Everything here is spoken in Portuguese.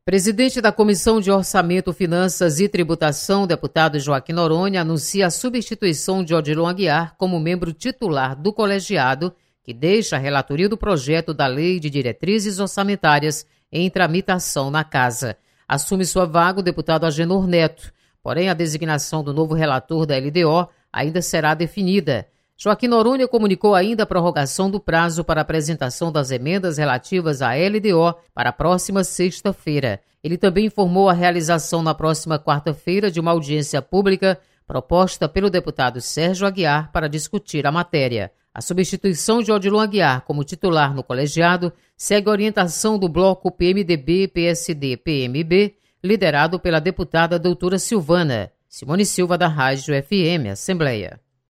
Presidente da Comissão de Orçamento, Finanças e Tributação, deputado Joaquim Noronha, anuncia a substituição de Odilon Aguiar como membro titular do colegiado, que deixa a relatoria do projeto da Lei de Diretrizes Orçamentárias em tramitação na Casa. Assume sua vaga o deputado Agenor Neto, porém a designação do novo relator da LDO ainda será definida. Joaquim Noronha comunicou ainda a prorrogação do prazo para apresentação das emendas relativas à LDO para a próxima sexta-feira. Ele também informou a realização na próxima quarta-feira de uma audiência pública proposta pelo deputado Sérgio Aguiar para discutir a matéria. A substituição de Odilon Aguiar como titular no colegiado segue a orientação do bloco PMDB-PSD-PMB, liderado pela deputada doutora Silvana. Simone Silva, da Rádio FM Assembleia.